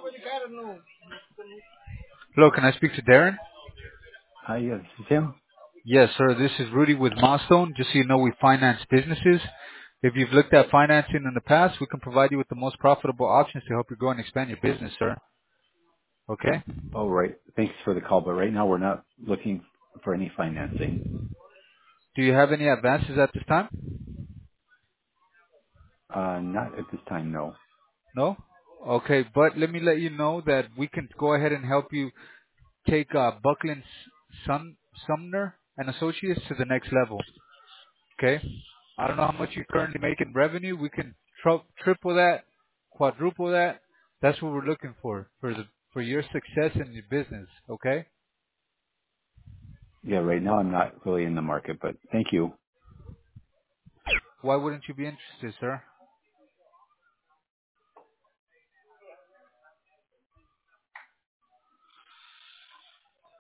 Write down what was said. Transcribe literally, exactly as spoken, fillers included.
Hello, can I speak to Darren? Hi, yes, this is him. Yes, sir. This is Rudy with Milestone. Just so you know, we finance businesses. If you've looked at financing in the past, we can provide you with the most profitable options to help you grow and expand your business, sir. Okay? Oh, right. Thanks for the call, but right now we're not looking for any financing. Do you have any advances at this time? Uh, not at this time, no. No? Okay, but let me let you know that we can go ahead and help you take uh, Buckland Sun, Sumner and Associates to the next level. Okay? I don't know how much you currently make in revenue. We can tri- triple that, quadruple that. That's what we're looking for for the for your success in your business. Okay? Yeah, right now I'm not really in the market, but thank you. Why wouldn't you be interested, sir?